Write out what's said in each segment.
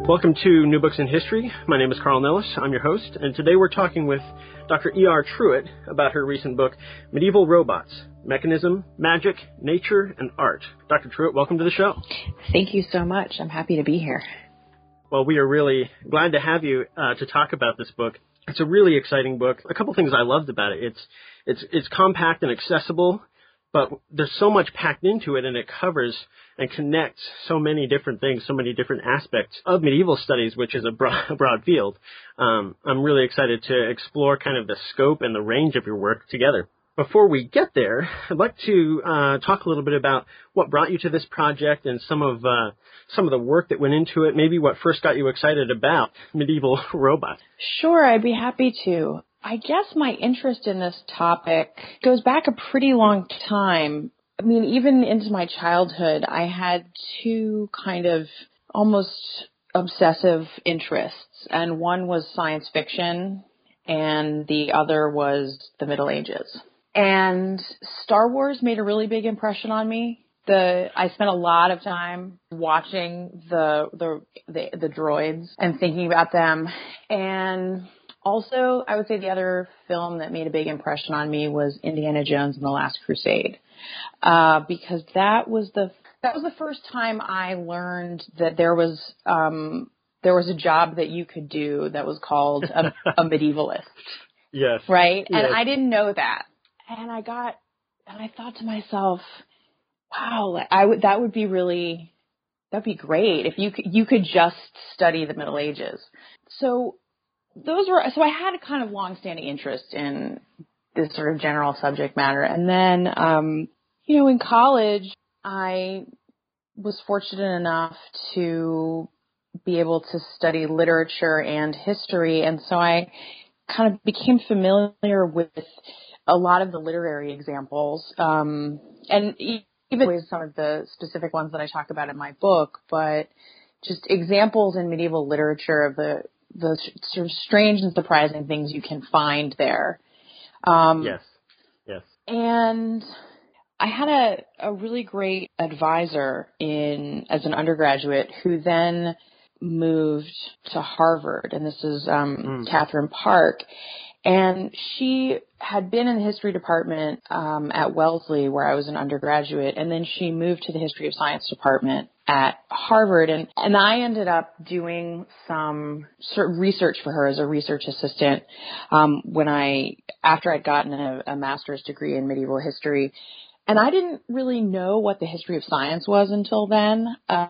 Welcome to New Books in History. My name is Carl Nellis. I'm your host, and today we're talking with Dr. E.R. Truitt about her recent book, Medieval Robots: Mechanism, Magic, Nature, and Art. Dr. Truitt, welcome to the show. Thank you so much. I'm happy to be here. Well, we are really glad to have you to talk about this book. It's a really exciting book. A couple things I loved about it. It's compact and accessible, but there's so much packed into it, and it covers and connects so many different things, so many different aspects of medieval studies, which is a broad field. I'm really excited to explore kind of the scope and the range of your work together. Before we get there, I'd like to talk a little bit about what brought you to this project and some of the work that went into it, maybe what first got you excited about medieval robots. Sure, I'd be happy to. I guess my interest in this topic goes back a pretty long time. I mean, even into my childhood, I had two kind of almost obsessive interests, and one was science fiction, and the other was the Middle Ages. And Star Wars made a really big impression on me. I spent a lot of time watching the droids and thinking about them. And also, I would say the other film that made a big impression on me was Indiana Jones and the Last Crusade, because that was the first time I learned that there was a job that you could do that was called a medievalist. Yes. Right? Yes. And I didn't know that. And I thought to myself, wow, that'd be great if you could just study the Middle Ages. So I had a kind of long-standing interest in this sort of general subject matter. And then, in college, I was fortunate enough to be able to study literature and history. And so I kind of became familiar with a lot of the literary examples, and even with some of the specific ones that I talk about in my book, but just examples in medieval literature of the sort of strange and surprising things you can find there. Yes. And I had a really great advisor as an undergraduate who then moved to Harvard, and this is Catherine Park. And she had been in the history department at Wellesley, where I was an undergraduate, and then she moved to the history of science department at Harvard. And I ended up doing some sort of research for her as a research assistant after I'd gotten a master's degree in medieval history. And I didn't really know what the history of science was until then.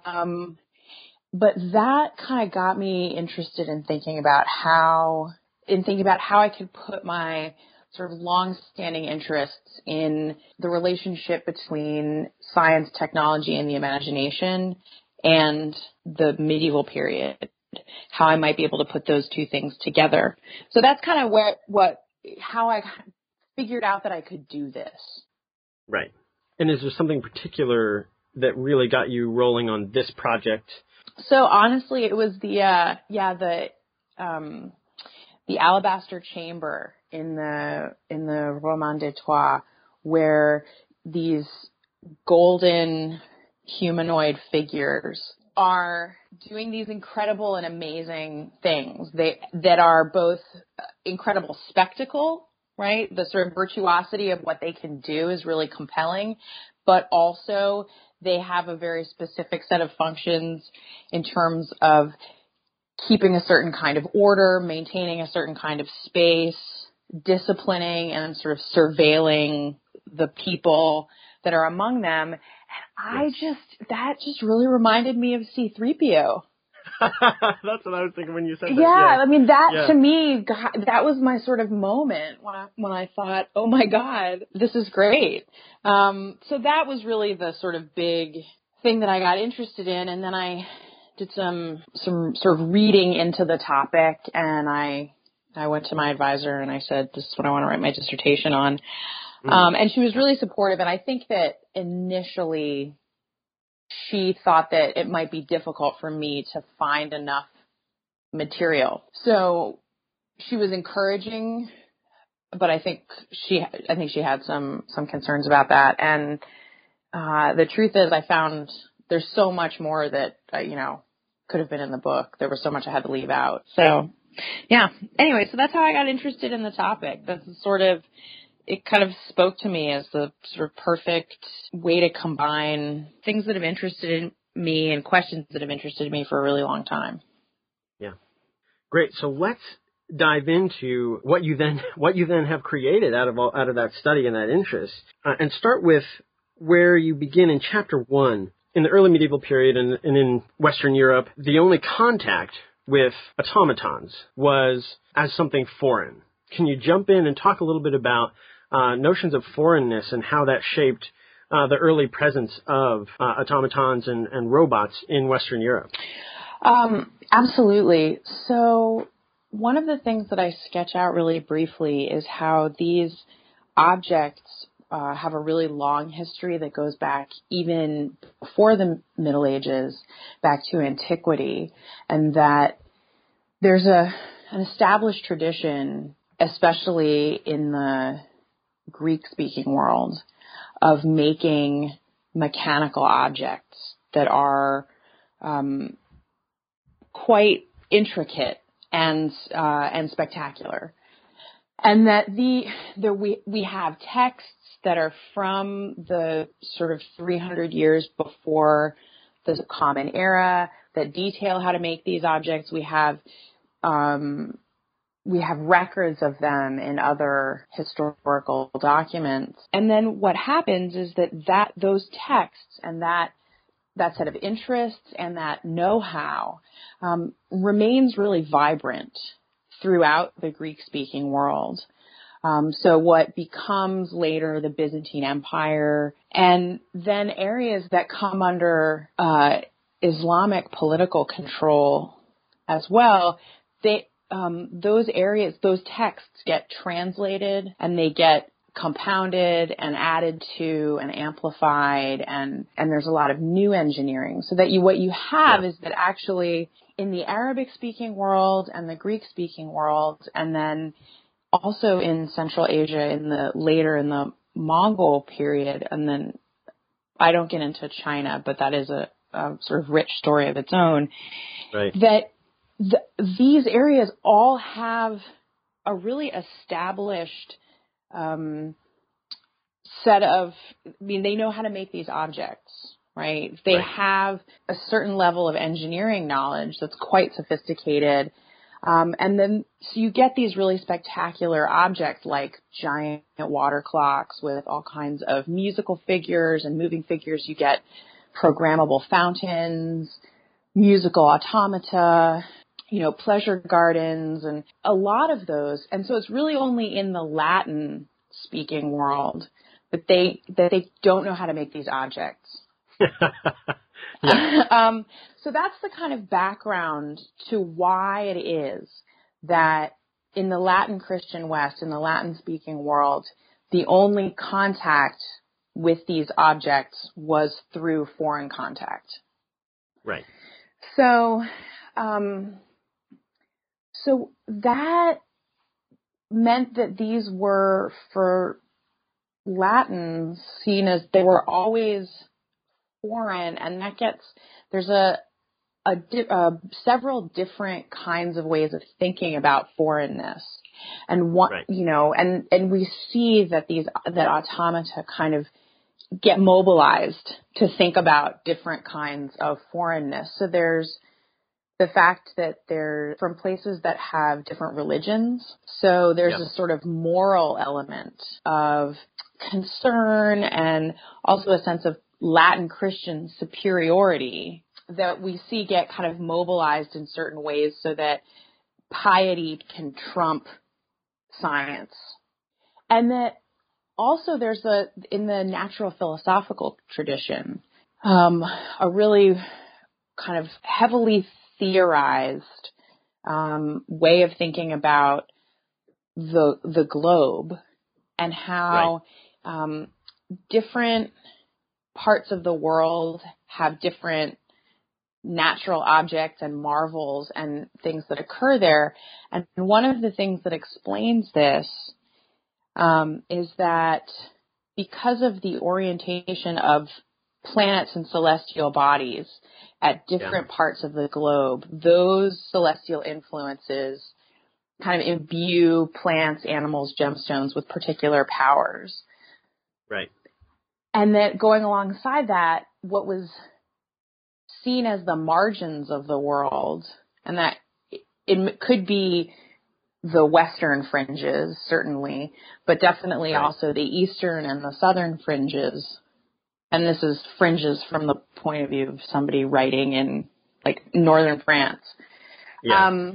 But that kind of got me interested in thinking about how I could put my sort of long-standing interests in the relationship between science, technology, and the imagination and the medieval period, how I might be able to put those two things together. So that's kind of how I figured out that I could do this. Right. And is there something particular that really got you rolling on this project? So honestly, it was the alabaster chamber in the Roman de Troyes, where these golden humanoid figures are doing these incredible and amazing things. That are both incredible spectacle, right? The sort of virtuosity of what they can do is really compelling, but also they have a very specific set of functions in terms of keeping a certain kind of order, maintaining a certain kind of space, disciplining and sort of surveilling the people that are among them. And that just really reminded me of C-3PO. That's what I was thinking when you said that. Yeah, I mean, to me, God, that was my sort of moment when I thought, oh my God, this is great. So that was really the sort of big thing that I got interested in. And then I did some sort of reading into the topic, and I went to my advisor and I said, this is what I want to write my dissertation on. And she was really supportive. And I think that initially she thought that it might be difficult for me to find enough material. So she was encouraging, but I think she had some concerns about that. And the truth is, I found there's so much more that could have been in the book. There was so much I had to leave out. So, yeah. Anyway, so that's how I got interested in the topic. That's sort of, it kind of spoke to me as the sort of perfect way to combine things that have interested in me and questions that have interested me for a really long time. Yeah. Great. So let's dive into what you then have created out of that study and that interest, and start with where you begin in chapter 1. In the early medieval period and in Western Europe, the only contact with automatons was as something foreign. Can you jump in and talk a little bit about notions of foreignness and how that shaped the early presence of automatons and robots in Western Europe? Absolutely. So one of the things that I sketch out really briefly is how these objects have a really long history that goes back even before the Middle Ages, back to antiquity, and that there's an established tradition, especially in the Greek-speaking world, of making mechanical objects that are quite intricate and spectacular, and that we have texts that are from the sort of 300 years before the Common Era that detail how to make these objects. We have records of them in other historical documents. And then what happens is that those texts and that set of interests and that know-how remains really vibrant throughout the Greek-speaking world. So what becomes later the Byzantine Empire, and then areas that come under Islamic political control as well, those areas, those texts get translated and they get compounded and added to and amplified, and there's a lot of new engineering. So that what you have is that actually in the Arabic-speaking world and the Greek-speaking world, and then also in Central Asia in the Mongol period, and then I don't get into China, but that is a sort of rich story of its own. Right. That these areas all have a really established set of, they know how to make these objects, right? They have a certain level of engineering knowledge that's quite sophisticated. And then, so you get these really spectacular objects like giant water clocks with all kinds of musical figures and moving figures. You get programmable fountains, musical automata, pleasure gardens, and a lot of those. And so it's really only in the Latin speaking world that they don't know how to make these objects. So that's the kind of background to why it is that in the Latin Christian West, in the Latin speaking world, the only contact with these objects was through foreign contact. Right. So, so that meant that these were, for Latins, seen as they were always foreign, and there's several different kinds of ways of thinking about foreignness, and and we see that that automata kind of get mobilized to think about different kinds of foreignness. So there's the fact that they're from places that have different religions. So there's a sort of moral element of concern and also a sense of Latin Christian superiority that we see get kind of mobilized in certain ways so that piety can trump science. And that also there's in the natural philosophical tradition, a really kind of heavily theorized way of thinking about the globe and how different parts of the world have different natural objects and marvels and things that occur there. And one of the things that explains this is that because of the orientation of planets and celestial bodies at different parts of the globe, those celestial influences kind of imbue plants, animals, gemstones with particular powers. Right. And that going alongside that, what was seen as the margins of the world, and that it could be the western fringes, certainly, but definitely also the eastern and the southern fringes. And this is fringes from the point of view of somebody writing in like northern France. Yeah.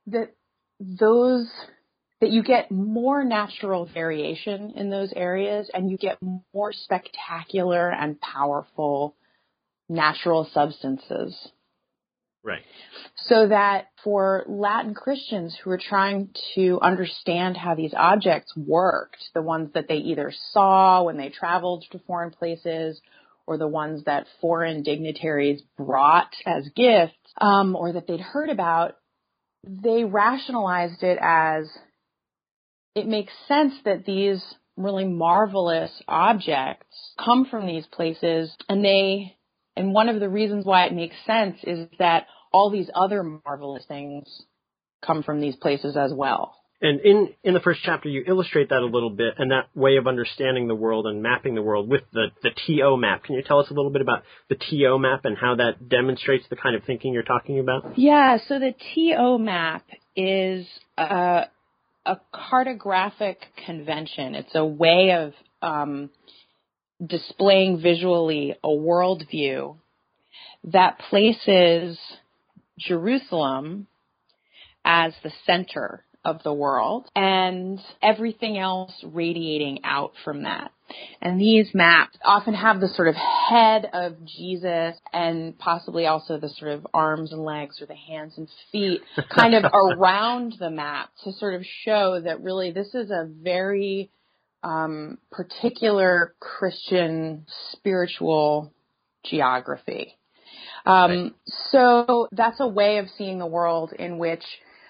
That you get more natural variation in those areas, and you get more spectacular and powerful natural substances. Right. So that for Latin Christians who were trying to understand how these objects worked, the ones that they either saw when they traveled to foreign places, or the ones that foreign dignitaries brought as gifts, or that they'd heard about, they rationalized it as, it makes sense that these really marvelous objects come from these places, and one of the reasons why it makes sense is that all these other marvelous things come from these places as well. And in the first chapter, you illustrate that a little bit, and that way of understanding the world and mapping the world with the TO map. Can you tell us a little bit about the TO map and how that demonstrates the kind of thinking you're talking about? Yeah, so the TO map is a cartographic convention. It's a way of displaying visually a worldview that places Jerusalem as the center of the world and everything else radiating out from that. And these maps often have the sort of head of Jesus and possibly also the sort of arms and legs or the hands and feet kind of around the map to sort of show that really this is a very particular Christian spiritual geography. Right. So that's a way of seeing the world in which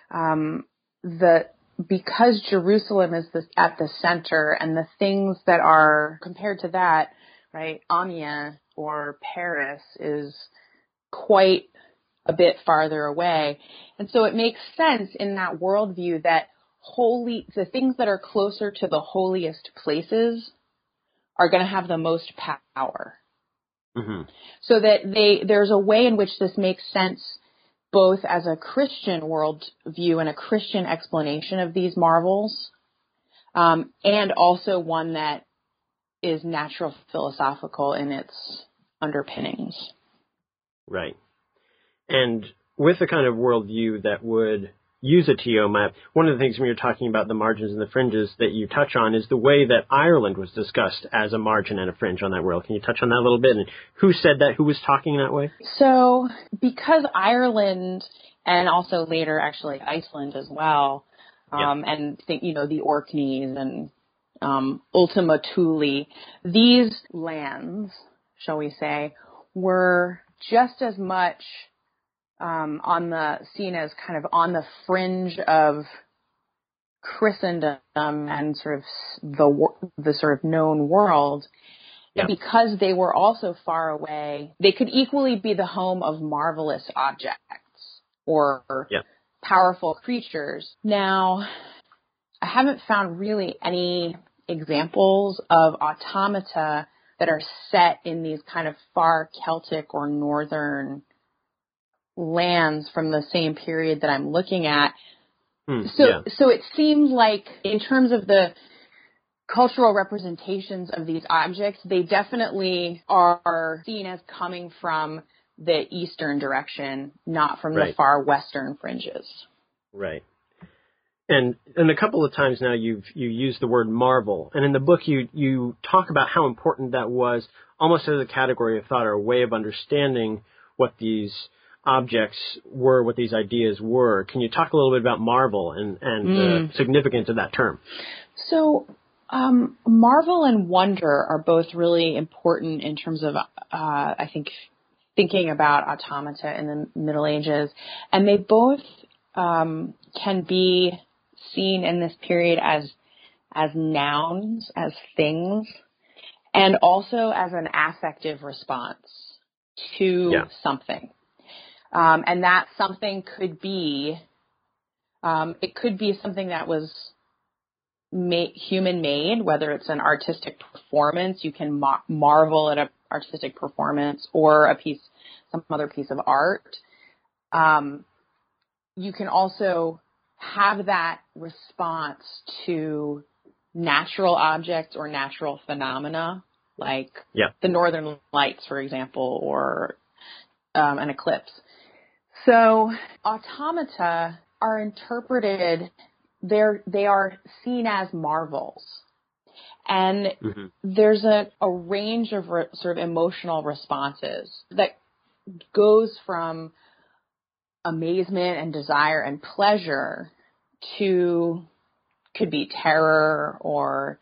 because Jerusalem is at the center, and the things that are compared to that, right, Amiens or Paris is quite a bit farther away. And so it makes sense in that worldview that the things that are closer to the holiest places are going to have the most power. Mm-hmm. So that there's a way in which this makes sense both as a Christian worldview and a Christian explanation of these marvels, and also one that is natural philosophical in its underpinnings. Right. And with the kind of worldview that would use a TO map, one of the things when you're talking about the margins and the fringes that you touch on is the way that Ireland was discussed as a margin and a fringe on that world. Can you touch on that a little bit? And who said that? Who was talking that way? So because Ireland, and also later actually Iceland as well, and the Orkneys and Ultima Thule, these lands, shall we say, were just as much seen as kind of on the fringe of Christendom and sort of the sort of known world. Yeah. And because they were also far away, they could equally be the home of marvelous objects or powerful creatures. Now, I haven't found really any examples of automata that are set in these kind of far Celtic or northern lands from the same period that I'm looking at. So it seems like in terms of the cultural representations of these objects, they definitely are seen as coming from the eastern direction, not from the far western fringes. Right. And a couple of times now you used the word marvel, and in the book you talk about how important that was, almost as a category of thought or a way of understanding what these objects were, what these ideas were. Can you talk a little bit about marvel and the significance of that term? So marvel and wonder are both really important in terms of, I think, thinking about automata in the Middle Ages. And they both can be seen in this period as nouns, as things. and also as an affective response to something. And that something could be, it could be something that was human-made, whether it's an artistic performance, you can marvel at an artistic performance, or some other piece of art. You can also have that response to natural objects or natural phenomena, like the Northern Lights, for example, or an eclipse. So automata are interpreted, they are seen as marvels. And there's a range of sort of emotional responses that goes from amazement and desire and pleasure to, could be terror or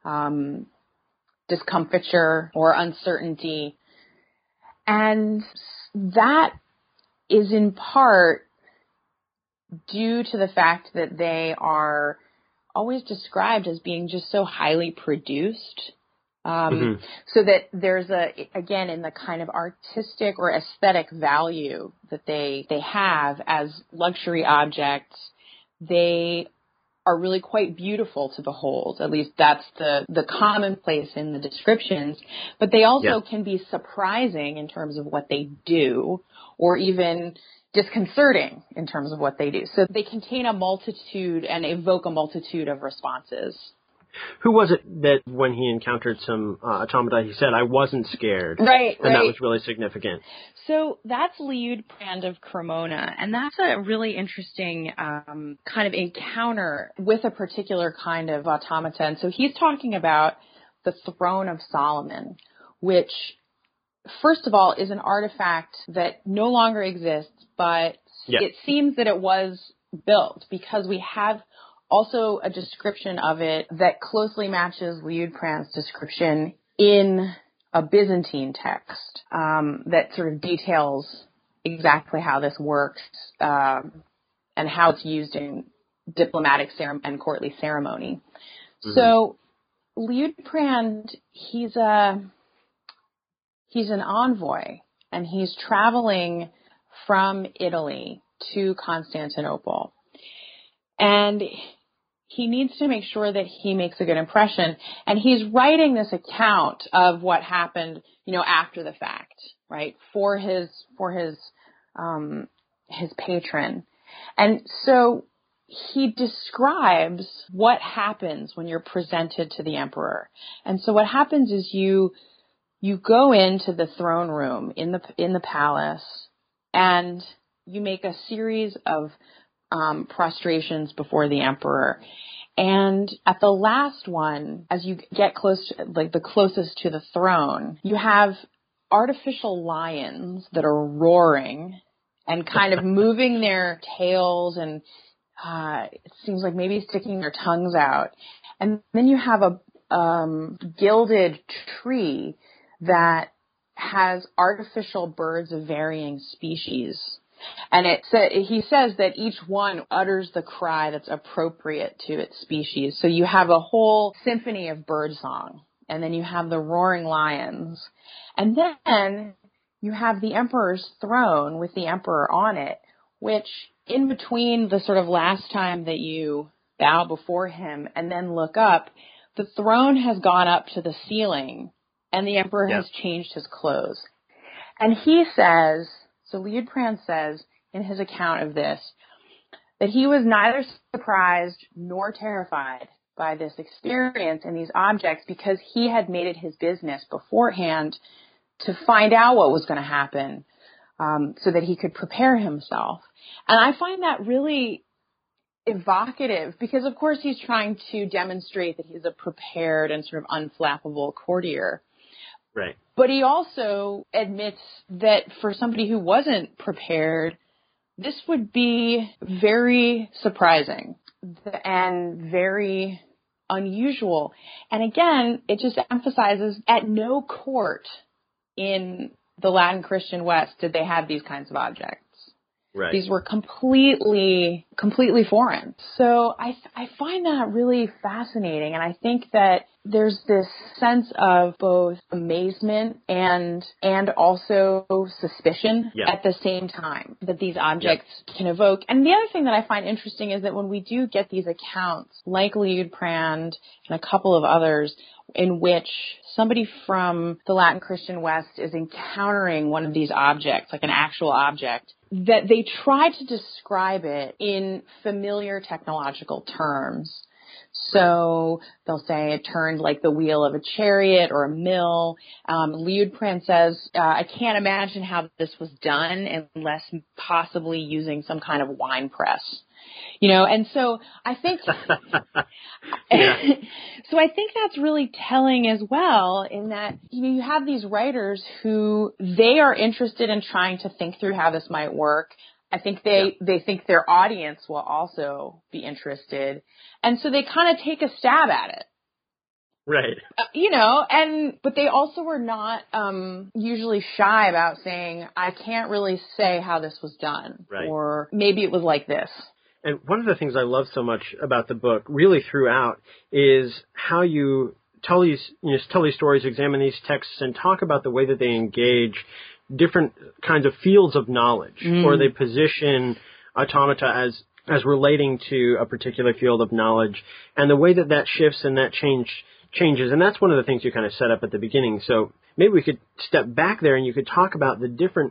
discomfiture or uncertainty. And that is in part due to the fact that they are always described as being just so highly produced. So that there's again, in the kind of artistic or aesthetic value that they have as luxury objects, they are really quite beautiful to behold. At least that's the commonplace in the descriptions. But they also can be surprising in terms of what they do, or even disconcerting in terms of what they do. So they contain a multitude and evoke a multitude of responses. Who was it that when he encountered some automata, he said, "I wasn't scared"? Right. And that was really significant. So that's Liutprand of Cremona, and that's a really interesting kind of encounter with a particular kind of automata. And so he's talking about the Throne of Solomon, which, first of all, is an artifact that no longer exists, but it seems that it was built, because we have also a description of it that closely matches Liutprand's description in a Byzantine text that sort of details exactly how this works and how it's used in diplomatic and courtly ceremony. So Liutprand, he's an envoy, and he's traveling from Italy to Constantinople. And he needs to make sure that he makes a good impression. And he's writing this account of what happened, after the fact, right, for his patron. And so he describes what happens when you're presented to the emperor. And so what happens is you go into the throne room in the palace, and you make a series of prostrations before the emperor. And at the last one, as you get close, like the closest to the throne, you have artificial lions that are roaring and kind of moving their tails, and it seems like maybe sticking their tongues out. And then you have a gilded tree that has artificial birds of varying species. And he says that each one utters the cry that's appropriate to its species. So you have a whole symphony of birdsong, and then you have the roaring lions. And then you have the emperor's throne with the emperor on it, which in between the sort of last time that you bow before him and then look up, the throne has gone up to the ceiling, and the emperor has changed his clothes. And he says, so Liutprand says in his account of this, that he was neither surprised nor terrified by this experience and these objects, because he had made it his business beforehand to find out what was going to happen, so that he could prepare himself. And I find that really evocative, because of course he's trying to demonstrate that he's a prepared and sort of unflappable courtier. Right. But he also admits that for somebody who wasn't prepared, this would be very surprising and very unusual. And again, it just emphasizes at no court in the Latin Christian West did they have these kinds of objects. Right. These were completely foreign. So I find that really fascinating. And I think that there's this sense of both amazement and also suspicion at the same time that these objects can evoke. And the other thing that I find interesting is that when we do get these accounts, like Liutprand and a couple of others, in which somebody from the Latin Christian West is encountering one of these objects, like an actual object, that they try to describe it in familiar technological terms. So they'll say it turned like the wheel of a chariot or a mill. Liutprand says, I can't imagine how this was done unless possibly using some kind of wine press. And so I think, so I think that's really telling as well, in that, you have these writers who they are interested in trying to think through how this might work. I think they think their audience will also be interested. And so they kind of take a stab at it. Right. But they also were not usually shy about saying, I can't really say how this was done. Right. Or maybe it was like this. And one of the things I love so much about the book, really throughout, is how you tell these stories, examine these texts, and talk about the way that they engage different kinds of fields of knowledge, or they position automata as relating to a particular field of knowledge, and the way that shifts and that changes. And that's one of the things you kind of set up at the beginning. So maybe we could step back there and you could talk about the different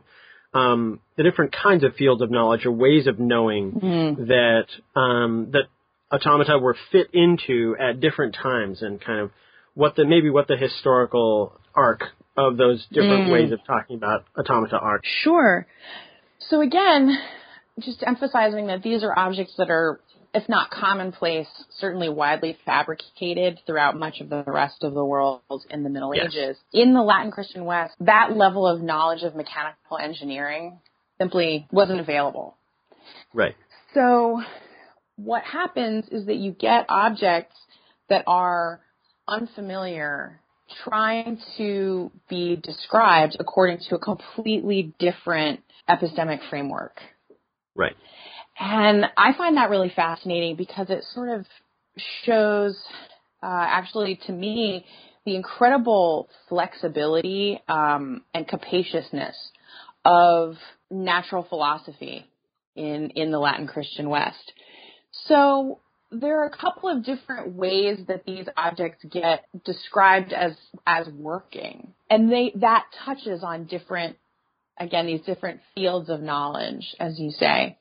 kinds of fields of knowledge or ways of knowing that automata were fit into at different times, and kind of what the historical arc of those different ways of talking about automata are. Sure. So again, just emphasizing that these are objects that are, if not commonplace, certainly widely fabricated throughout much of the rest of the world in the Middle Ages. In the Latin Christian West, that level of knowledge of mechanical engineering simply wasn't available. Right. So what happens is that you get objects that are unfamiliar trying to be described according to a completely different epistemic framework. Right. And I find that really fascinating because it sort of shows, actually to me, the incredible flexibility and capaciousness of natural philosophy in the Latin Christian West. So there are a couple of different ways that these objects get described as working. And that touches on these different fields of knowledge, as you say.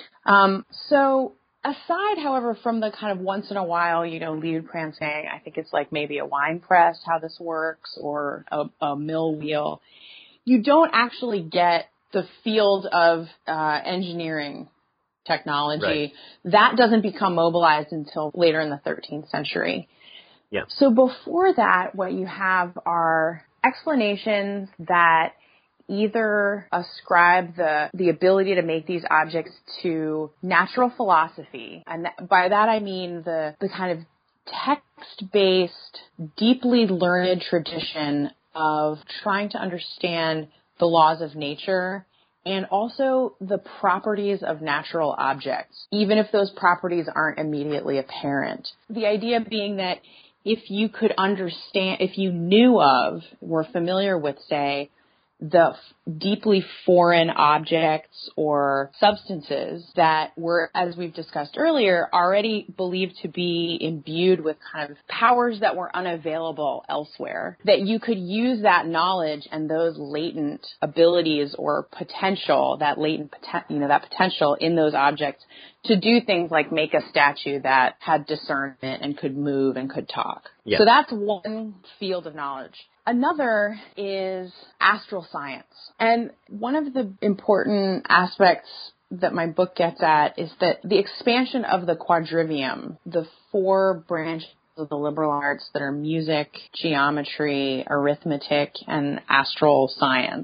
So aside, however, from the kind of once in a while, Liutprand saying, I think it's like maybe a wine press, how this works, or a mill wheel, you don't actually get the field of engineering technology. Right. That doesn't become mobilized until later in the 13th century. Yeah. So before that, what you have are explanations that either ascribe the ability to make these objects to natural philosophy. And by that I mean the kind of text-based, deeply learned tradition of trying to understand the laws of nature and also the properties of natural objects, even if those properties aren't immediately apparent. The idea being that if you could understand, if you knew of, were familiar with, say, the deeply foreign objects or substances that were, as we've discussed earlier, already believed to be imbued with kind of powers that were unavailable elsewhere, that you could use that knowledge and those latent abilities or potential, that potential in those objects to do things like make a statue that had discernment and could move and could talk. Yeah. So that's one field of knowledge. Another is astral science. And one of the important aspects that my book gets at is that the expansion of the quadrivium, the 4 branches of the liberal arts that are music, geometry, arithmetic, and astral science,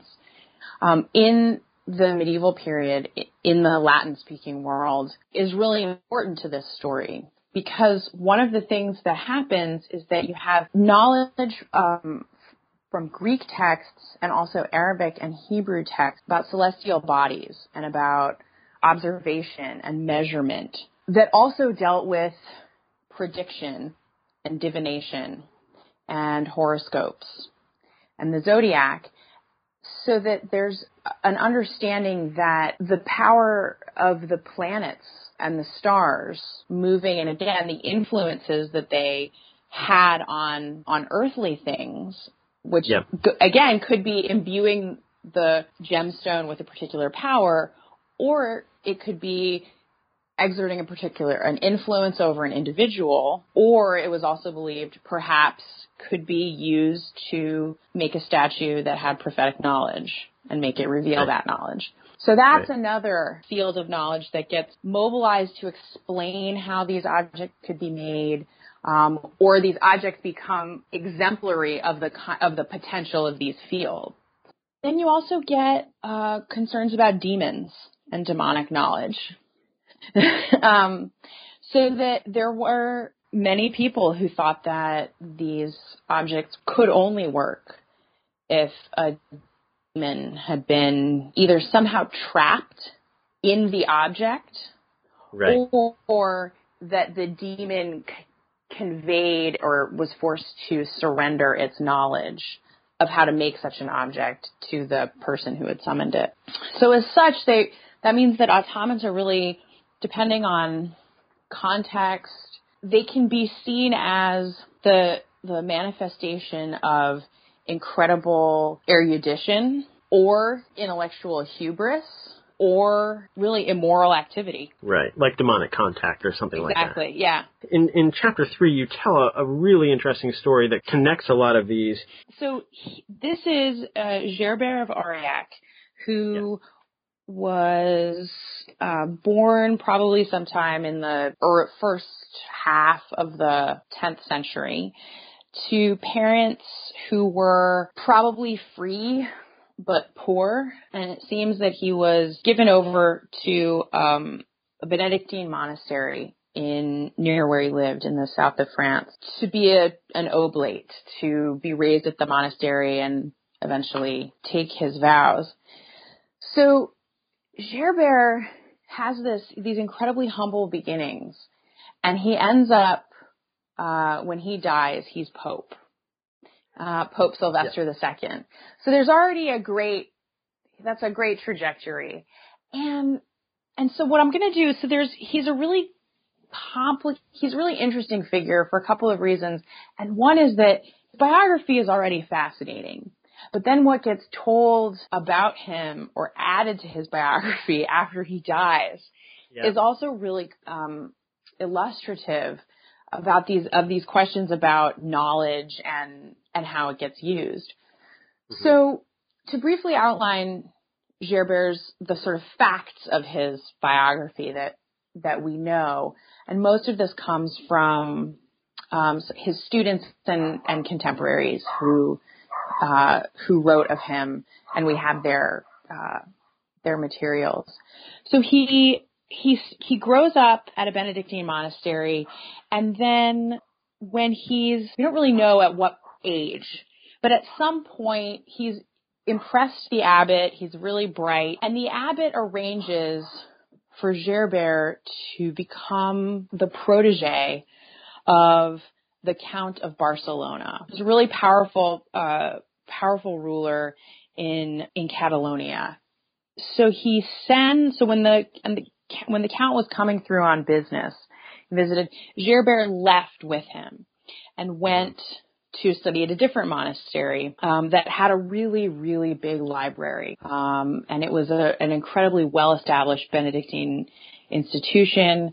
in the medieval period in the Latin-speaking world is really important to this story. Because one of the things that happens is that you have knowledge from Greek texts and also Arabic and Hebrew texts about celestial bodies and about observation and measurement that also dealt with prediction and divination and horoscopes and the zodiac, so that there's an understanding that the power of the planets and the stars moving, and again, the influences that they had on earthly things, which again could be imbuing the gemstone with a particular power, or it could be exerting an influence over an individual, or it was also believed perhaps could be used to make a statue that had prophetic knowledge and make it reveal that knowledge. So that's another field of knowledge that gets mobilized to explain how these objects could be made, or these objects become exemplary of the potential of these fields. Then you also get concerns about demons and demonic knowledge. So that there were many people who thought that these objects could only work if a demon had been either somehow trapped in the object, or that the demon conveyed or was forced to surrender its knowledge of how to make such an object to the person who had summoned it. So as such, that means that automata really, depending on context, they can be seen as the manifestation of incredible erudition or intellectual hubris or really immoral activity. Right, like demonic contact or something like that. Exactly, yeah. In Chapter 3, you tell a really interesting story that connects a lot of these. So this is Gerbert of Aurillac, who was born probably sometime in the first half of the 10th century to parents who were probably free but poor, and it seems that he was given over to a Benedictine monastery near where he lived in the south of France to be an oblate, to be raised at the monastery and eventually take his vows. So Gerbert has these incredibly humble beginnings, and he ends up, when he dies, he's Pope. Pope Sylvester II. So there's already that's a great trajectory. And so what I'm going to do, he's a really interesting figure for a couple of reasons. And one is that his biography is already fascinating. But then what gets told about him or added to his biography after he dies is also really illustrative about these questions about knowledge and how it gets used. Mm-hmm. So to briefly outline the sort of facts of his biography that we know, and most of this comes from his students and contemporaries who wrote of him, and we have their materials. So he grows up at a Benedictine monastery, and then we don't really know at what age, but at some point he's impressed the abbot. He's really bright, and the abbot arranges for Gerbert to become the protege of the Count of Barcelona. He's a really powerful ruler in Catalonia. So when the Count was coming through on business, he visited, Gerbert left with him and went to study at a different monastery that had a really, really big library. And it was an incredibly well-established Benedictine institution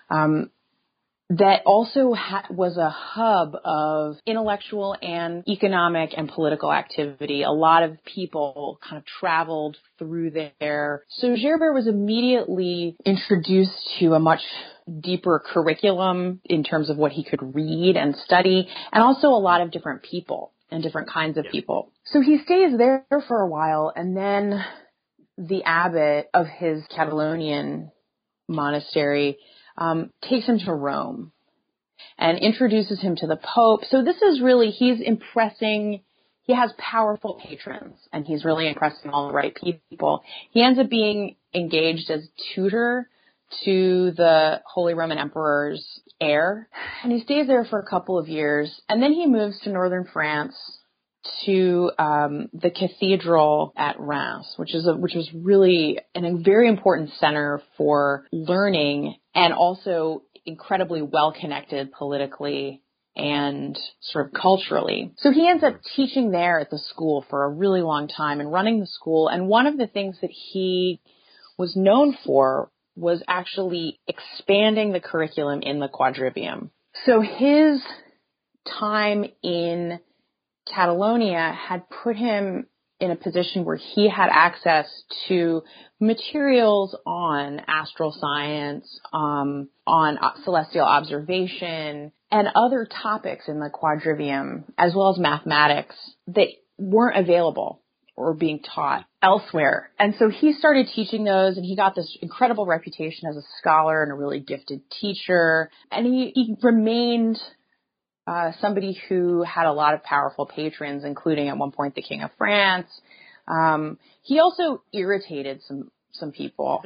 that also was a hub of intellectual and economic and political activity. A lot of people kind of traveled through there. So Gerbert was immediately introduced to a much deeper curriculum in terms of what he could read and study, and also a lot of different people and different kinds of people. So he stays there for a while, and then the abbot of his Catalonian monastery takes him to Rome and introduces him to the Pope. So this is really, he's impressing he has powerful patrons, and he's really impressing all the right people. He ends up being engaged as tutor to the Holy Roman Emperor's heir, and he stays there for a couple of years, and then he moves to northern France to the cathedral at Reims, which was really a very important center for learning and also incredibly well connected politically and sort of culturally. So he ends up teaching there at the school for a really long time and running the school. And one of the things that he was known for was actually expanding the curriculum in the quadrivium. So his time in Catalonia had put him in a position where he had access to materials on astral science, on celestial observation, and other topics in the quadrivium, as well as mathematics, that weren't available or being taught elsewhere. And so he started teaching those, and he got this incredible reputation as a scholar and a really gifted teacher. And he remained somebody who had a lot of powerful patrons, including at one point the King of France. He also irritated some people.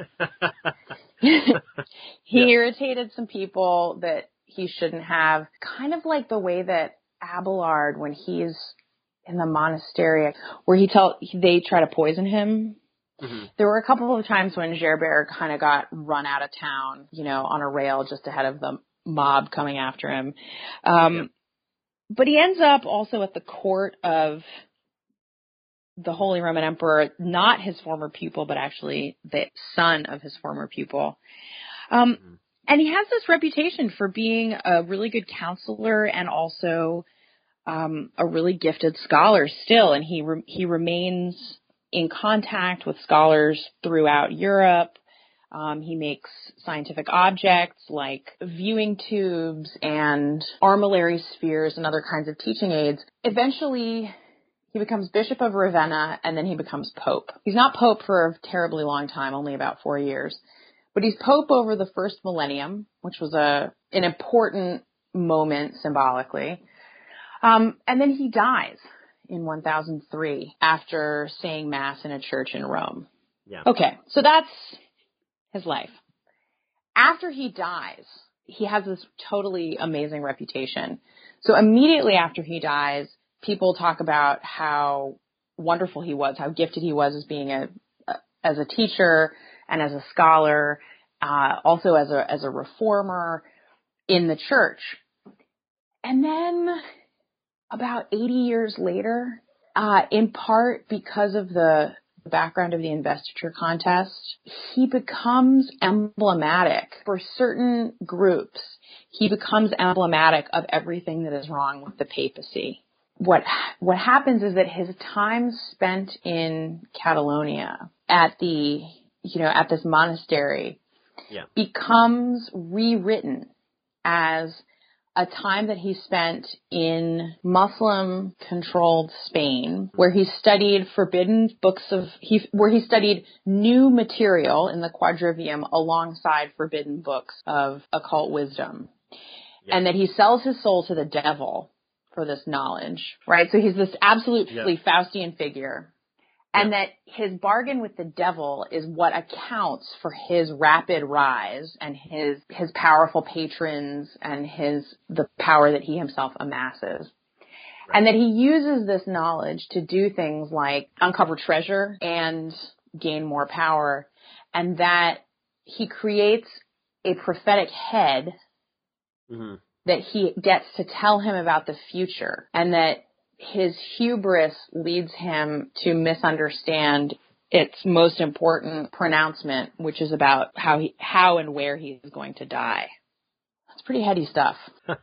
Irritated some people that he shouldn't have, kind of like the way that Abelard, when he's in the monastery, where they try to poison him. Mm-hmm. There were a couple of times when Gerbert kind of got run out of town, on a rail just ahead of the mob coming after him. But he ends up also at the court of the Holy Roman Emperor, not his former pupil, but actually the son of his former pupil. And he has this reputation for being a really good counselor and also a really gifted scholar still. And he remains in contact with scholars throughout Europe. He makes scientific objects like viewing tubes and armillary spheres and other kinds of teaching aids. Eventually, he becomes Bishop of Ravenna, and then he becomes Pope. He's not Pope for a terribly long time, only about 4 years. But he's Pope over the first millennium, which was an important moment symbolically. And then he dies in 1003 after saying Mass in a church in Rome. Yeah. Okay, so that's his life. After he dies, he has this totally amazing reputation. So immediately after he dies, people talk about how wonderful he was, how gifted he was as a teacher and as a scholar, also as a reformer in the church. And then about 80 years later, in part because of the background of the investiture contest, he becomes emblematic for certain groups. He becomes emblematic of everything that is wrong with the papacy. What happens is that his time spent in Catalonia at this monastery becomes rewritten as a time that he spent in Muslim-controlled Spain, where he studied where he studied new material in the quadrivium alongside forbidden books of occult wisdom, and that he sells his soul to the devil for this knowledge, right? So he's this absolutely Faustian figure. And that his bargain with the devil is what accounts for his rapid rise and his powerful patrons and the power that he himself amasses. Right. And that he uses this knowledge to do things like uncover treasure and gain more power. And that he creates a prophetic head that he gets to tell him about the future, and that his hubris leads him to misunderstand its most important pronouncement, which is about how and where he is going to die. That's pretty heady stuff.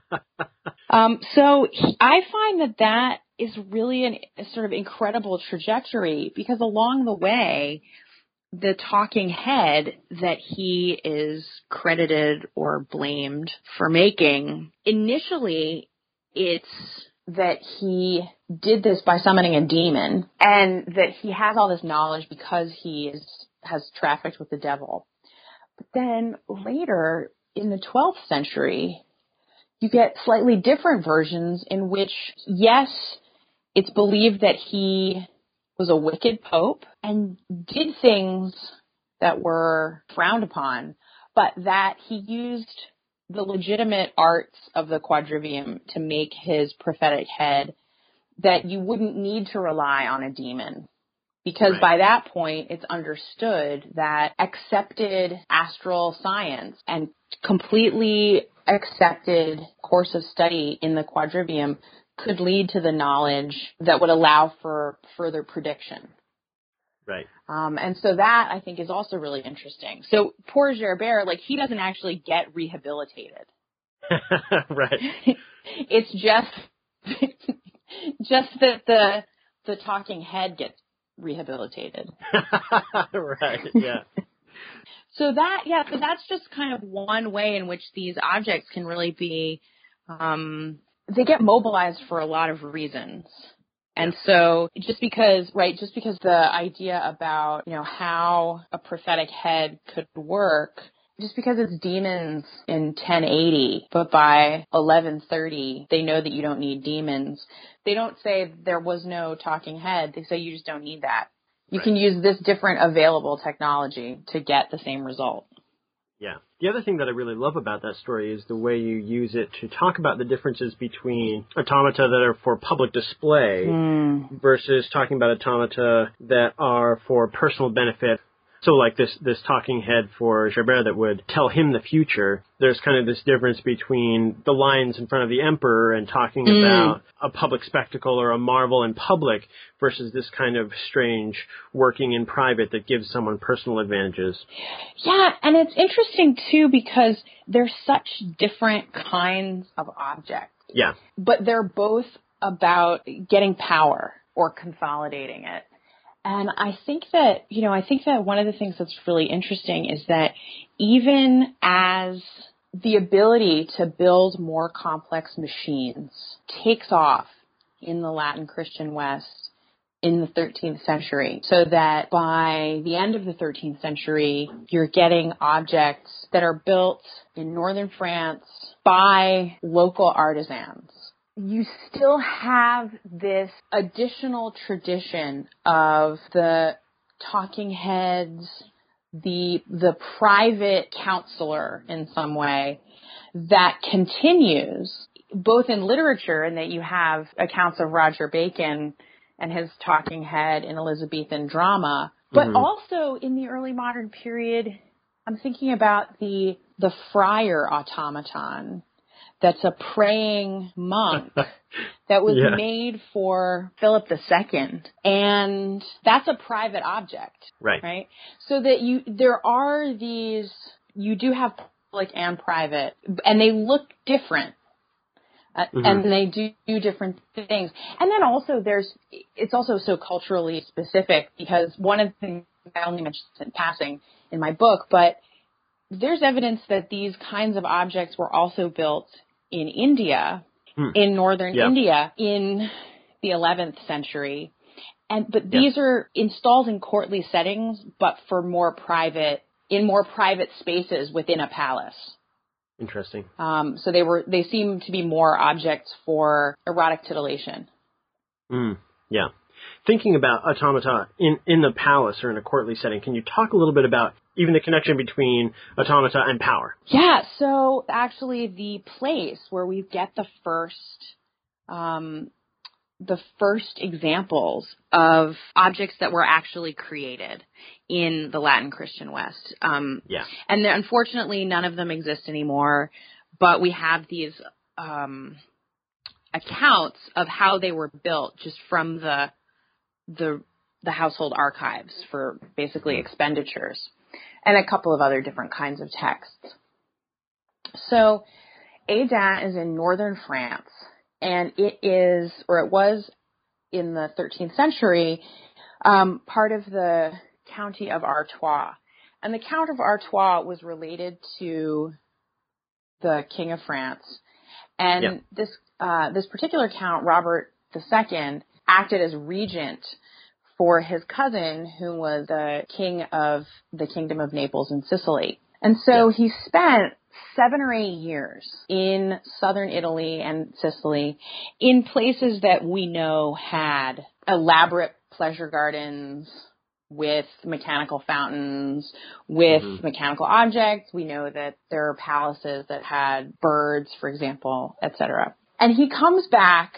So I find that is really a sort of incredible trajectory, because along the way, the talking head that he is credited or blamed for making, initially it's that he did this by summoning a demon, and that he has all this knowledge because he has trafficked with the devil. But then later, in the 12th century, you get slightly different versions in which, yes, It's believed that he was a wicked pope and did things that were frowned upon, but that he used the legitimate arts of the quadrivium to make his prophetic head, that you wouldn't need to rely on a demon. Because Right. by that point, it's understood that accepted astral science and completely accepted course of study in the quadrivium could lead to the knowledge that would allow for further prediction. Right. And so that, I think, is also really interesting. So poor Gerbert, like, he doesn't actually get rehabilitated. Right. It's just that the talking head gets rehabilitated. Right. Yeah. So that's just kind of one way in which these objects can really be, they get mobilized for a lot of reasons. And so just because the idea about, how a prophetic head could work, just because it's demons in 1080, but by 1130, they know that you don't need demons. They don't say there was no talking head. They say you just don't need that. You can use this different available technology to get the same result. Yeah. The other thing that I really love about that story is the way you use it to talk about the differences between automata that are for public display versus talking about automata that are for personal benefit. So like this talking head for Gerbert that would tell him the future, there's kind of this difference between the lions in front of the emperor and talking about a public spectacle or a marvel in public versus this kind of strange working in private that gives someone personal advantages. Yeah, and it's interesting too because they're such different kinds of objects. Yeah. But they're both about getting power or consolidating it. And I think that one of the things that's really interesting is that even as the ability to build more complex machines takes off in the Latin Christian West in the 13th century, so that by the end of the 13th century, you're getting objects that are built in northern France by local artisans. You still have this additional tradition of the talking heads, the private counselor in some way that continues both in literature, in that you have accounts of Roger Bacon and his talking head in Elizabethan drama, but also in the early modern period, I'm thinking about the friar automaton. That's a praying monk that was made for Philip II. And that's a private object. Right? So that there are these, you do have public and private, and they look different. And they do different things. And then also it's also so culturally specific, because one of the things I only mentioned in passing in my book, but there's evidence that these kinds of objects were also built in India, in northern India, in the 11th century. But these are installed in courtly settings, but for more private spaces within a palace. Interesting. So they seem to be more objects for erotic titillation. Yeah. Thinking about automata in the palace or in a courtly setting, can you talk a little bit about even the connection between automata and power? Yeah, so actually the place where we get the first examples of objects that were actually created in the Latin Christian West. And unfortunately, none of them exist anymore, but we have these accounts of how they were built just from the household archives for basically expenditures, and a couple of other different kinds of texts. So Hesdin is in northern France, and it was in the 13th century, part of the county of Artois. And the Count of Artois was related to the King of France. And this particular count, Robert II, acted as regent for his cousin, who was the king of the Kingdom of Naples and Sicily. And so he spent 7 or 8 years in southern Italy and Sicily in places that we know had elaborate pleasure gardens with mechanical fountains, with mechanical objects. We know that there are palaces that had birds, for example, etc. And he comes back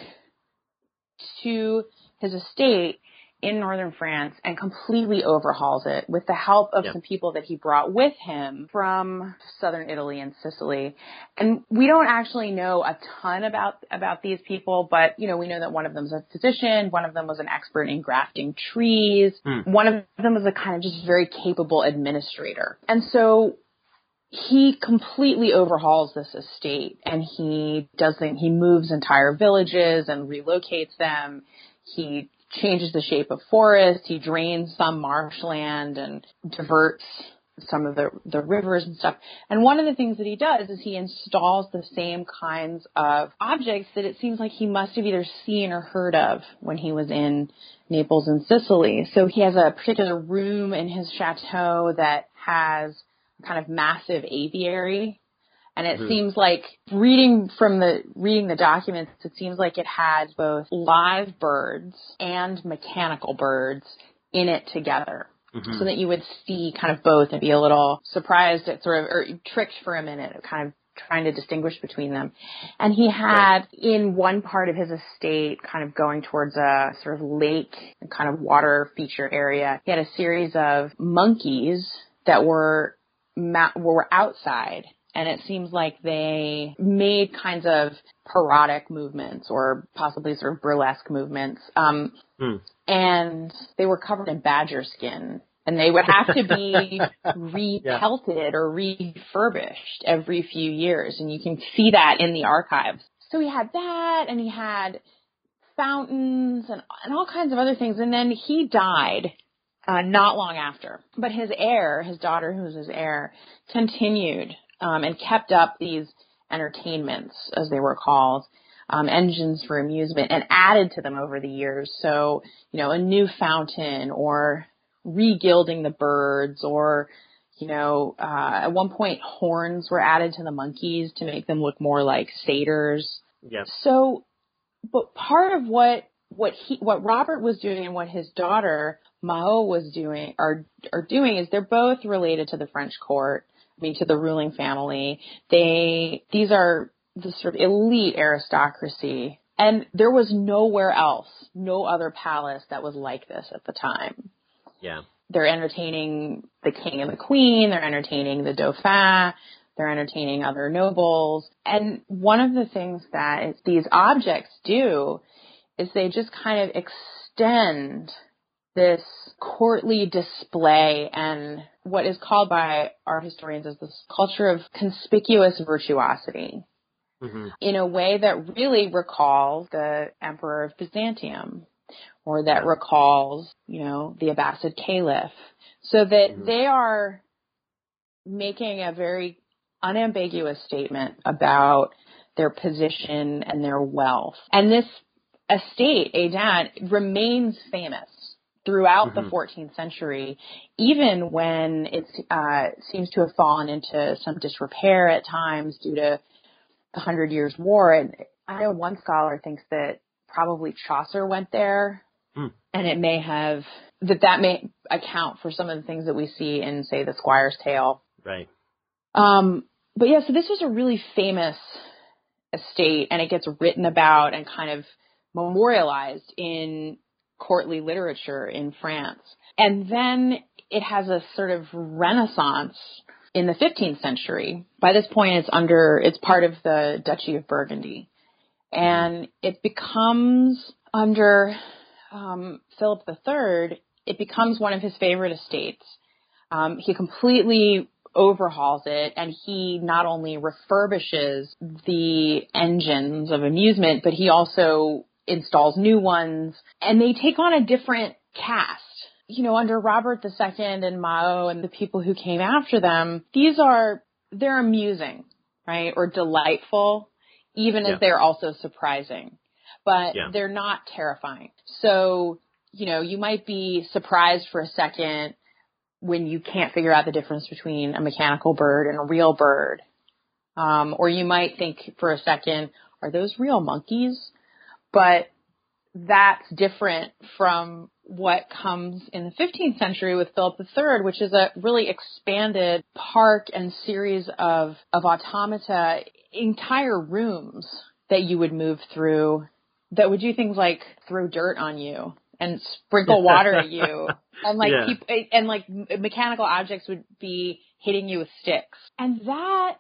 to his estate in northern France and completely overhauls it with the help of some people that he brought with him from southern Italy and Sicily. And we don't actually know a ton about these people, but, you know, we know that one of them is a physician, one of them was an expert in grafting trees, one of them was a kind of just very capable administrator. And so he completely overhauls this estate, and he moves entire villages and relocates them. He changes the shape of forest. He drains some marshland and diverts some of the rivers and stuff. And one of the things that he does is he installs the same kinds of objects that it seems like he must have either seen or heard of when he was in Naples and Sicily. So he has a particular room in his chateau that has a kind of massive aviary. And it seems like reading the documents, it seems like it had both live birds and mechanical birds in it together. So that you would see kind of both and be a little surprised at or tricked for a minute, kind of trying to distinguish between them. And he had in one part of his estate, kind of going towards a sort of lake and kind of water feature area, he had a series of monkeys that were outside. And it seems like they made kinds of parodic movements or possibly sort of burlesque movements. And they were covered in badger skin. And they would have to be repelted or refurbished every few years. And you can see that in the archives. So he had that, and he had fountains and all kinds of other things. And then he died not long after. But his daughter, who was his heir, continued and kept up these entertainments, as they were called, engines for amusement, and added to them over the years. So, you know, a new fountain, or regilding the birds, or, you know, at one point horns were added to the monkeys to make them look more like satyrs. Yeah. So, but part of what Robert was doing and what his daughter Mao was doing are doing is they're both related to the French court. I mean, to the ruling family. These are the sort of elite aristocracy. And there was nowhere else, no other palace that was like this at the time. Yeah. They're entertaining the king and the queen. They're entertaining the dauphin. They're entertaining other nobles. And one of the things that these objects do is they just kind of extend this courtly display and what is called by art historians as this culture of conspicuous virtuosity in a way that really recalls the Emperor of Byzantium, or that recalls, you know, the Abbasid Caliph, so that they are making a very unambiguous statement about their position and their wealth. And this estate, Aden, remains famous throughout the 14th century, even when it seems to have fallen into some disrepair at times due to the 100 Years' War. And I know one scholar thinks that probably Chaucer went there, and it may have, that may account for some of the things that we see in, say, the Squire's Tale. Right. But yeah, so this was a really famous estate, and it gets written about and kind of memorialized in courtly literature in France. And then it has a sort of renaissance in the 15th century. By this point, it's part of the Duchy of Burgundy. And it becomes, under Philip III, it becomes one of his favorite estates. He completely overhauls it, and he not only refurbishes the engines of amusement, but he also installs new ones, and they take on a different cast. You know, under Robert II and Mao and the people who came after them, they're amusing, right? Or delightful, even as they're also surprising, but they're not terrifying. So, you know, you might be surprised for a second when you can't figure out the difference between a mechanical bird and a real bird. Or you might think for a second, are those real monkeys? But that's different from what comes in the 15th century with Philip III, which is a really expanded park and series of automata, entire rooms that you would move through that would do things like throw dirt on you and sprinkle water at you. And like mechanical objects would be hitting you with sticks. And that,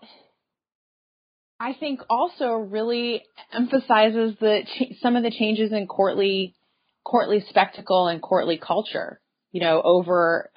I think, also really emphasizes some of the changes in courtly spectacle and courtly culture, over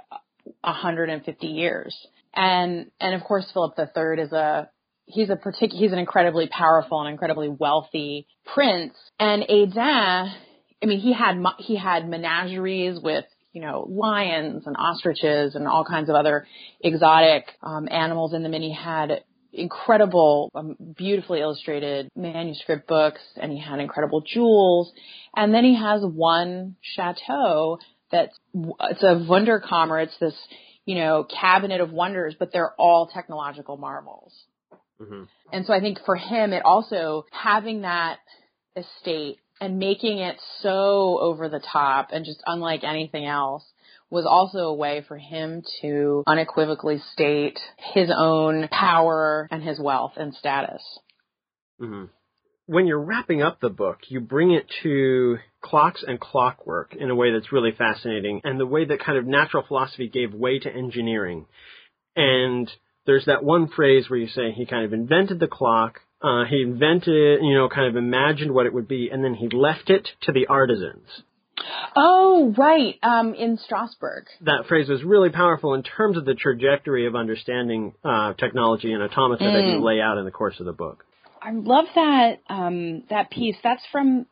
150 years. And of course, Philip III he's an incredibly powerful and incredibly wealthy prince. And Aidin, he had menageries with, lions and ostriches and all kinds of other exotic animals in them. And he had incredible, beautifully illustrated manuscript books, and he had incredible jewels. And then he has one chateau it's a Wunderkammer. It's this, cabinet of wonders, but they're all technological marvels. Mm-hmm. And so I think for him, it also having that estate and making it so over the top and just unlike anything else was also a way for him to unequivocally state his own power and his wealth and status. Mm-hmm. When you're wrapping up the book, you bring it to clocks and clockwork in a way that's really fascinating, and the way that kind of natural philosophy gave way to engineering. And there's that one phrase where you say he kind of invented the clock, he invented, kind of imagined what it would be, and then he left it to the artisans. Oh, right, in Strasbourg. That phrase was really powerful in terms of the trajectory of understanding technology and automata that you lay out in the course of the book. I love that piece. That's from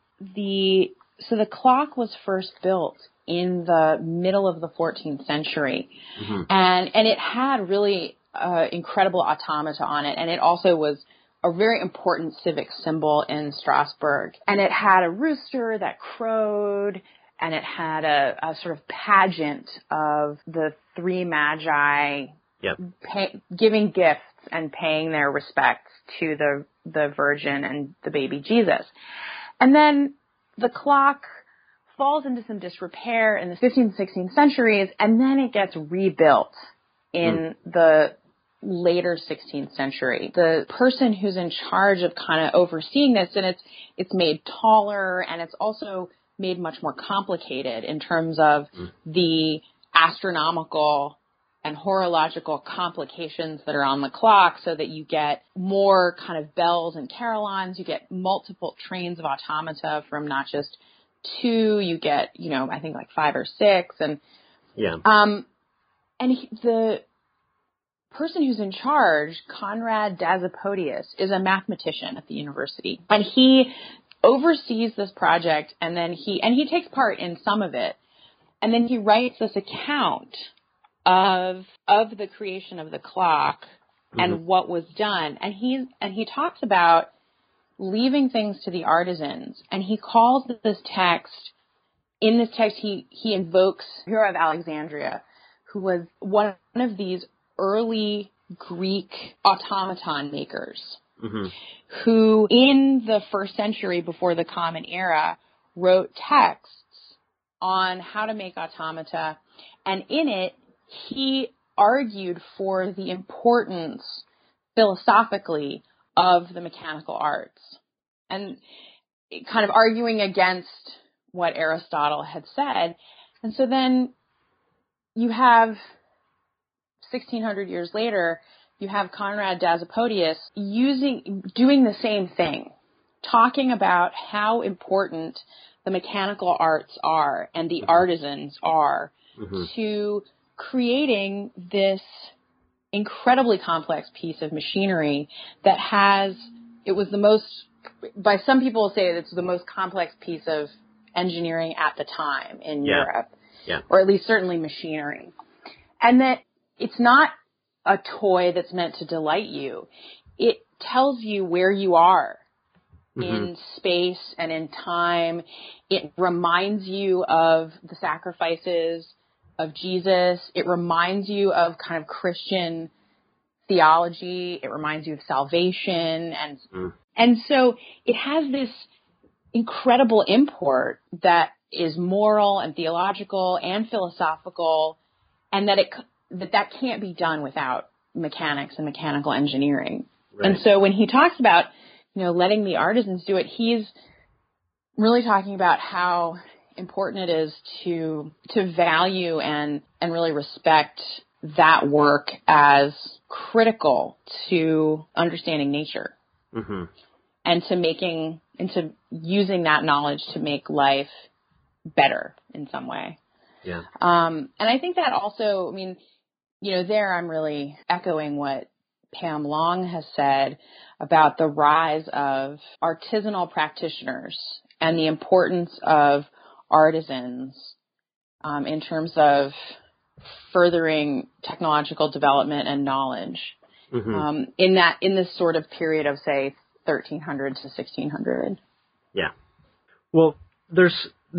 so the clock was first built in the middle of the 14th century. Mm-hmm. And it had really incredible automata on it. And it also was a very important civic symbol in Strasbourg. And it had a rooster that crowed, and it had a sort of pageant of the three magi giving gifts and paying their respects to the Virgin and the baby Jesus. And then the clock falls into some disrepair in the 15th, 16th centuries, and then it gets rebuilt in the later 16th century. The person who's in charge of kind of overseeing this, and it's made taller, and it's also made much more complicated in terms of the astronomical and horological complications that are on the clock, so that you get more kind of bells and carillons, you get multiple trains of automata from not just two, you get, I think like 5 or 6. And the person who's in charge, Conrad Dazapotius, is a mathematician at the university. And he oversees this project, and then he takes part in some of it. And then he writes this account of the creation of the clock and what was done. And he talks about leaving things to the artisans. And he calls this text, in this text, he invokes Hero of Alexandria, who was one of these early Greek automaton makers, who in the first century before the Common Era wrote texts on how to make automata. And in it, he argued for the importance philosophically of the mechanical arts, and kind of arguing against what Aristotle had said. And so then you have 1600 years later, you have Conrad Dazapotius doing the same thing, talking about how important the mechanical arts are and the artisans are to creating this incredibly complex piece of machinery that by some people say it's the most complex piece of engineering at the time in Europe, or at least certainly machinery. And that it's not a toy that's meant to delight you. It tells you where you are in space and in time. It reminds you of the sacrifices of Jesus. It reminds you of kind of Christian theology. It reminds you of salvation. And so it has this incredible import that is moral and theological and philosophical, and that can't be done without mechanics and mechanical engineering. Right. And so when he talks about, letting the artisans do it, he's really talking about how important it is to value and really respect that work as critical to understanding nature. Mm-hmm. And to using that knowledge to make life better in some way. Yeah. And I think that also, there I'm really echoing what Pam Long has said about the rise of artisanal practitioners and the importance of artisans in terms of furthering technological development and knowledge. Mm-hmm. In this sort of period of, say, 1300 to 1600. Yeah. Well, there's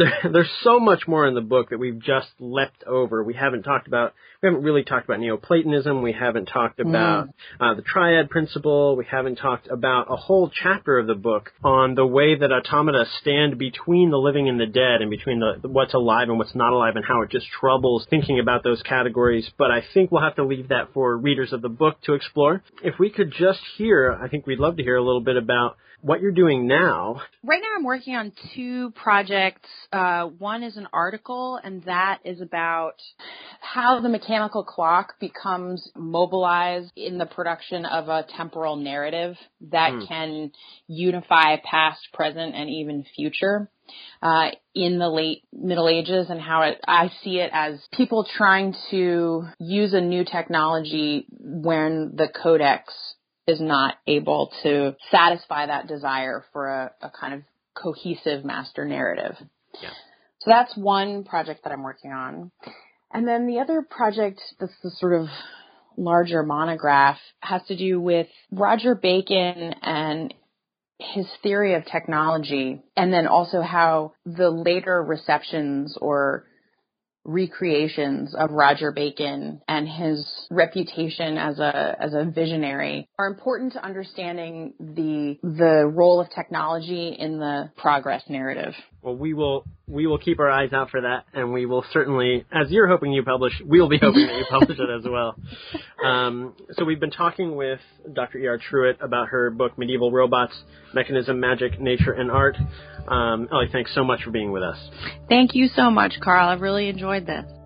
so much more in the book that we've just leapt over. We haven't really talked about Neoplatonism. We haven't talked about the triad principle. We haven't talked about a whole chapter of the book on the way that automata stand between the living and the dead, and between what's alive and what's not alive, and how it just troubles thinking about those categories. But I think we'll have to leave that for readers of the book to explore. If we could just I think we'd love to hear a little bit about what you're doing now. Right now I'm working on 2 projects. One is an article, and that is about how the mechanical clock becomes mobilized in the production of a temporal narrative that can unify past, present, and even future in the late Middle Ages, and how I see it as people trying to use a new technology when the codex is not able to satisfy that desire for a kind of cohesive master narrative. Yeah. So that's one project that I'm working on. And then the other project that's the sort of larger monograph has to do with Roger Bacon and his theory of technology, and then also how the later receptions or recreations of Roger Bacon and his reputation as a visionary are important to understanding the role of technology in the progress narrative. Well, we will keep our eyes out for that, and we will certainly, as you're hoping you publish, we'll be hoping that you publish it as well. So we've been talking with Dr. E.R. Truitt about her book, Medieval Robots, Mechanism, Magic, Nature, and Art. Ellie, thanks so much for being with us. Thank you so much, Carl. I've really enjoyed this.